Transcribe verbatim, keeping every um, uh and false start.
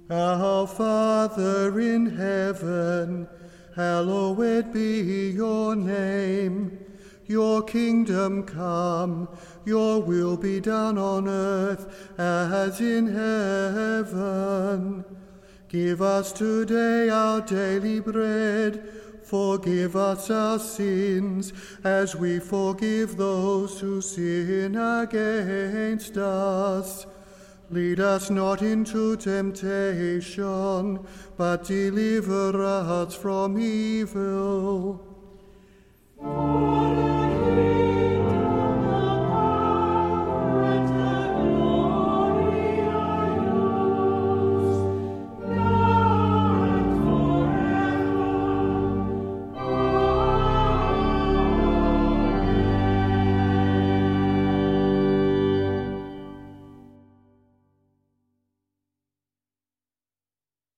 Our Father in heaven, hallowed be your name. Your kingdom come, your will be done on earth as in heaven. Give us today our daily bread. Forgive us our sins, as we forgive those who sin against us. Lead us not into temptation, but deliver us from evil. Amen.